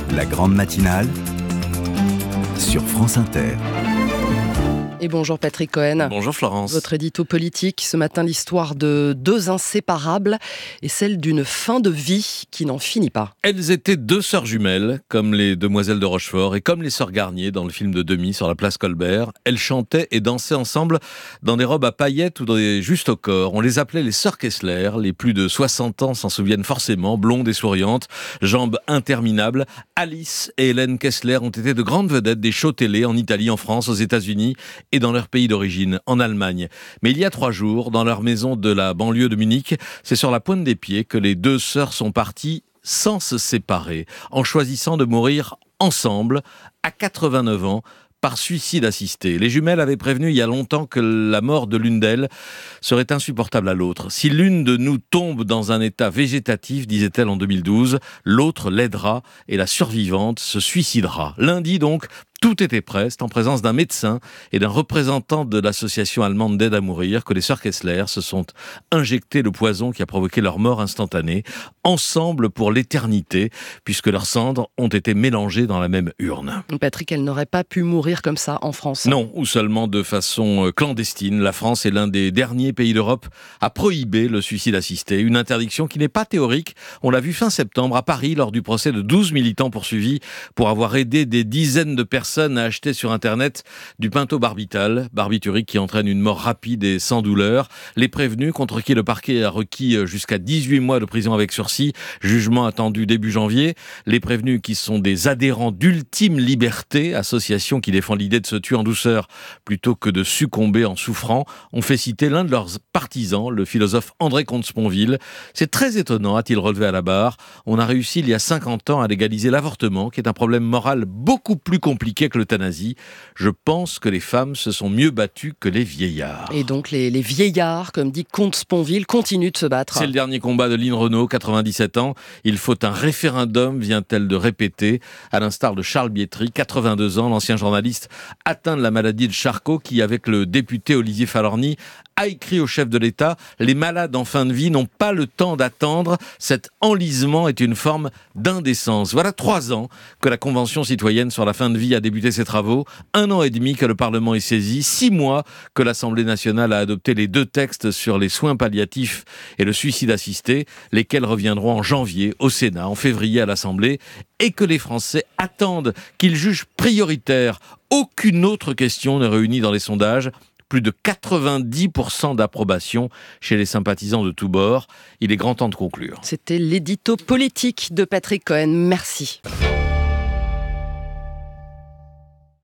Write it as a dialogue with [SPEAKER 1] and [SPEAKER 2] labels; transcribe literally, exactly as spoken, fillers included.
[SPEAKER 1] La grande matinale sur France Inter.
[SPEAKER 2] Et bonjour Patrick Cohen.
[SPEAKER 3] Bonjour Florence.
[SPEAKER 2] Votre édito politique, ce matin l'histoire de deux inséparables et celle d'une fin de vie qui n'en finit pas.
[SPEAKER 3] Elles étaient deux sœurs jumelles, comme les demoiselles de Rochefort et comme les sœurs Garnier dans le film de Demy sur la place Colbert. Elles chantaient et dansaient ensemble dans des robes à paillettes ou dans des justes au corps. On les appelait les sœurs Kessler. Les plus de soixante ans s'en souviennent forcément, blondes et souriantes, jambes interminables. Alice et Hélène Kessler ont été de grandes vedettes des shows télé en Italie, en France, aux États-Unis et dans leur pays d'origine, en Allemagne. Mais il y a trois jours, dans leur maison de la banlieue de Munich, c'est sur la pointe des pieds que les deux sœurs sont parties sans se séparer, en choisissant de mourir ensemble, à quatre-vingt-neuf ans, par suicide assisté. Les jumelles avaient prévenu il y a longtemps que la mort de l'une d'elles serait insupportable à l'autre. Si l'une de nous tombe dans un état végétatif, disait-elle en deux mille douze, l'autre l'aidera et la survivante se suicidera. Lundi donc, tout était prêt, c'est en présence d'un médecin et d'un représentant de l'association allemande d'aide à mourir que les sœurs Kessler se sont injecté le poison qui a provoqué leur mort instantanée, ensemble pour l'éternité, puisque leurs cendres ont été mélangées dans la même urne.
[SPEAKER 2] Patrick, elle n'aurait pas pu mourir comme ça en France.
[SPEAKER 3] Non, ou seulement de façon clandestine. La France est l'un des derniers pays d'Europe à prohiber le suicide assisté, une interdiction qui n'est pas théorique. On l'a vu fin septembre à Paris lors du procès de douze militants poursuivis pour avoir aidé des dizaines de personnes à acheter sur Internet du pentobarbital, barbiturique qui entraîne une mort rapide et sans douleur. Les prévenus, contre qui le parquet a requis jusqu'à dix-huit mois de prison avec sursis, jugement attendu début janvier. Les prévenus qui sont des adhérents d'Ultime Liberté, association qui défend l'idée de se tuer en douceur plutôt que de succomber en souffrant, ont fait citer l'un de leurs partisans, le philosophe André Comte-Sponville. C'est très étonnant, a-t-il relevé à la barre. On a réussi il y a cinquante ans à légaliser l'avortement, qui est un problème moral beaucoup plus compliqué que l'euthanasie. Je pense que les femmes se sont mieux battues que les vieillards.
[SPEAKER 2] Et donc les, les vieillards, comme dit Comte-Sponville, continuent de se battre.
[SPEAKER 3] C'est le dernier combat de Lynn Renault, quatre-vingt-dix-sept ans. Il faut un référendum, vient-elle de répéter, à l'instar de Charles Bietri, quatre-vingt-deux ans, l'ancien journaliste atteint de la maladie de Charcot, qui, avec le député Olivier Falorni, a écrit au chef de l'État « Les malades en fin de vie n'ont pas le temps d'attendre. Cet enlisement est une forme d'indécence. » Voilà trois ans que la Convention citoyenne sur la fin de vie a débuté ses travaux, un an et demi que le Parlement est saisi, six mois que l'Assemblée nationale a adopté les deux textes sur les soins palliatifs et le suicide assisté, lesquels reviendront en janvier au Sénat, en février à l'Assemblée, et que les Français attendent qu'ils jugent prioritaire. Aucune autre question ne réunit dans les sondages plus de quatre-vingt-dix pour cent d'approbation chez les sympathisants de tous bords. Il est grand temps de conclure.
[SPEAKER 2] C'était l'édito politique de Patrick Cohen. Merci.